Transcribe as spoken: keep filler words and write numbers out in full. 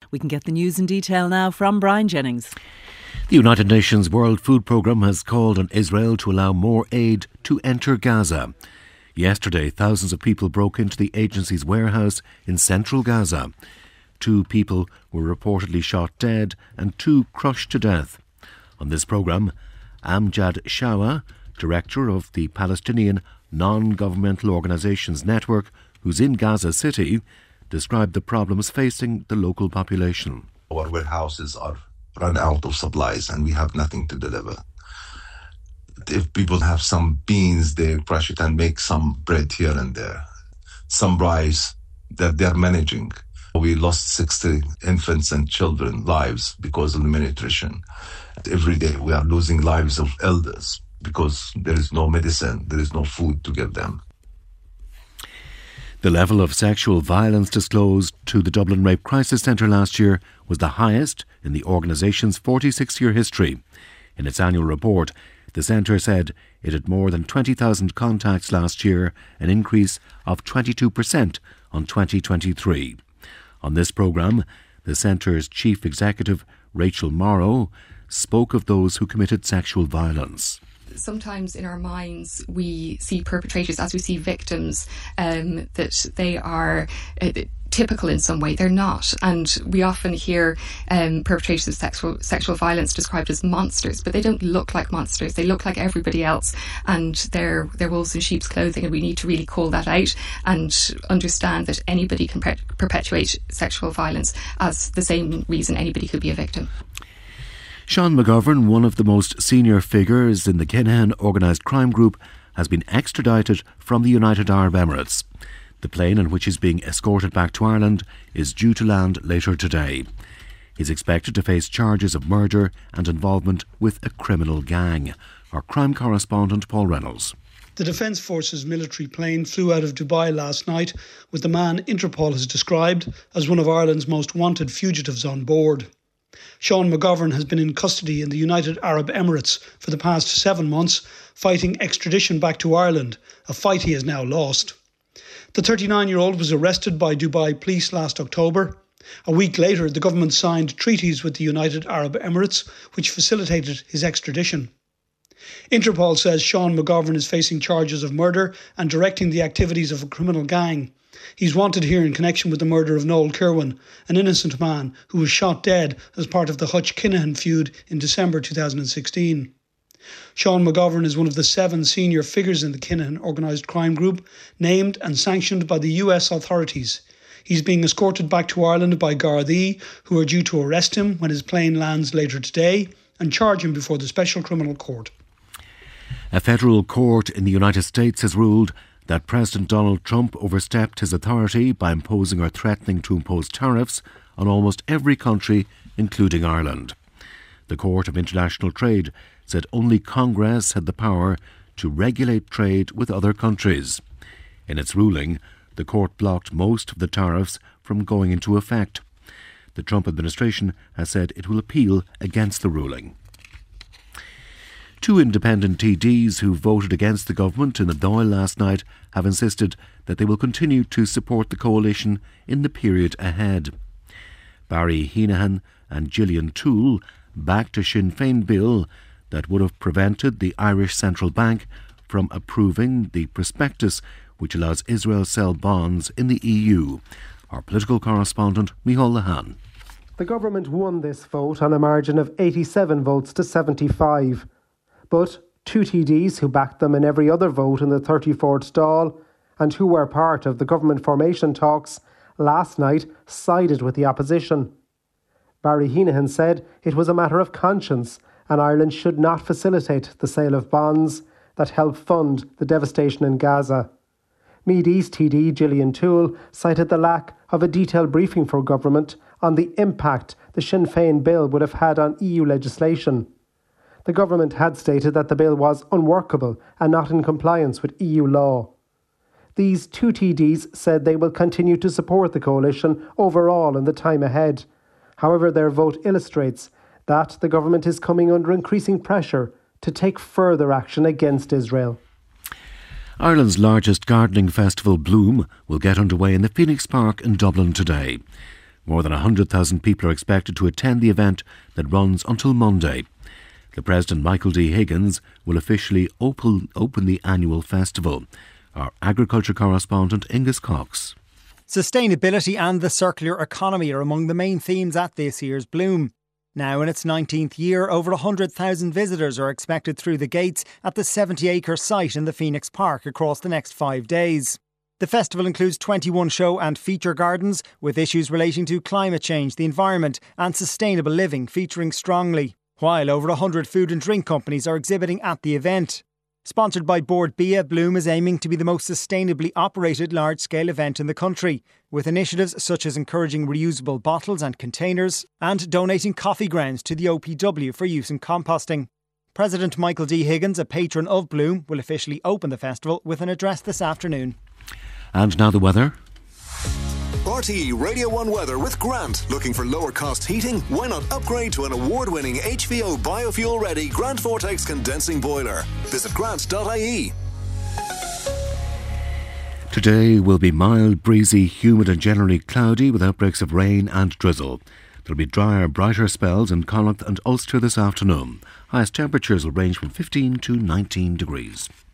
We can get the news in detail now from Brian Jennings. The United Nations World Food Programme has called on Israel to allow more aid to enter Gaza. Yesterday, thousands of people broke into the agency's warehouse in central Gaza. Two people were reportedly shot dead and two crushed to death. On this programme, Amjad Shawa, director of the Palestinian Non-Governmental Organisations Network, who's in Gaza City, described the problems facing the local population. Our warehouses are run out of supplies and we have nothing to deliver. If people have some beans, they crush it and make some bread here and there. Some rice that they're managing. We lost sixty infants and children lives because of the malnutrition. Every day we are losing lives of elders because there is no medicine, there is no food to give them. The level of sexual violence disclosed to the Dublin Rape Crisis Centre last year was the highest in the organisation's forty-six-year history. In its annual report, the centre said it had more than twenty thousand contacts last year, an increase of twenty-two percent on twenty twenty-three. On this programme, the centre's chief executive, Rachel Morrow, spoke of those who committed sexual violence. Sometimes in our minds we see perpetrators as we see victims, um, that they are uh, typical in some way. They're not. And we often hear um, perpetrators of sexual sexual violence described as monsters, but they don't look like monsters. They look like everybody else, and they're, they're wolves in sheep's clothing, and we need to really call that out and understand that anybody can per- perpetuate sexual violence as the same reason anybody could be a victim. Sean McGovern, one of the most senior figures in the Kinahan organised crime group, has been extradited from the United Arab Emirates. The plane in which he's being escorted back to Ireland is due to land later today. He's expected to face charges of murder and involvement with a criminal gang. Our crime correspondent Paul Reynolds. The Defence Forces military plane flew out of Dubai last night with the man Interpol has described as one of Ireland's most wanted fugitives on board. Sean McGovern has been in custody in the United Arab Emirates for the past seven months, fighting extradition back to Ireland, a fight he has now lost. The thirty-nine-year-old was arrested by Dubai police last October. A week later, the government signed treaties with the United Arab Emirates, which facilitated his extradition. Interpol says Sean McGovern is facing charges of murder and directing the activities of a criminal gang. He's wanted here in connection with the murder of Noel Kirwan, an innocent man who was shot dead as part of the Hutch Kinahan feud in December two thousand sixteen. Sean McGovern is one of the seven senior figures in the Kinahan organised crime group, named and sanctioned by the U S authorities. He's being escorted back to Ireland by Gardaí, who are due to arrest him when his plane lands later today and charge him before the Special Criminal Court. A federal court in the United States has ruled that President Donald Trump overstepped his authority by imposing or threatening to impose tariffs on almost every country, including Ireland. The Court of International Trade said only Congress had the power to regulate trade with other countries. In its ruling, the court blocked most of the tariffs from going into effect. The Trump administration has said it will appeal against the ruling. Two independent T Ds who voted against the government in the Dáil last night have insisted that they will continue to support the coalition in the period ahead. Barry Heenahan and Gillian Toole backed a Sinn Féin bill that would have prevented the Irish Central Bank from approving the prospectus which allows Israel to sell bonds in the E U. Our political correspondent, Micheál Lehane. The government won this vote on a margin of eighty-seven votes to seventy-five. But two T Ds who backed them in every other vote in the thirty-fourth Dáil and who were part of the government formation talks last night sided with the opposition. Barry Heenahan said it was a matter of conscience and Ireland should not facilitate the sale of bonds that help fund the devastation in Gaza. Meath East T D Gillian Toole cited the lack of a detailed briefing for government on the impact the Sinn Féin bill would have had on E U legislation. The government had stated that the bill was unworkable and not in compliance with E U law. These two T Ds said they will continue to support the coalition overall in the time ahead. However, their vote illustrates that the government is coming under increasing pressure to take further action against Israel. Ireland's largest gardening festival, Bloom, will get underway in the Phoenix Park in Dublin today. More than one hundred thousand people are expected to attend the event that runs until Monday. The President, Michael D. Higgins, will officially open, open the annual festival. Our agriculture correspondent, Ingus Cox. Sustainability and the circular economy are among the main themes at this year's Bloom. Now in its nineteenth year, over one hundred thousand visitors are expected through the gates at the seventy acre site in the Phoenix Park across the next five days. The festival includes twenty-one show and feature gardens, with issues relating to climate change, the environment and sustainable living featuring strongly, while over one hundred food and drink companies are exhibiting at the event. Sponsored by Board Bia, Bloom is aiming to be the most sustainably operated large-scale event in the country, with initiatives such as encouraging reusable bottles and containers and donating coffee grounds to the O P W for use in composting. President Michael D. Higgins, a patron of Bloom, will officially open the festival with an address this afternoon. And now the weather. R T E Radio one weather with Grant. Looking for lower cost heating? Why not upgrade to an award-winning H V O biofuel ready Grant Vortex condensing boiler? Visit grant dot I E. Today will be mild, breezy, humid and generally cloudy with outbreaks of rain and drizzle. There will be drier, brighter spells in Connacht and Ulster this afternoon. Highest temperatures will range from fifteen to nineteen degrees.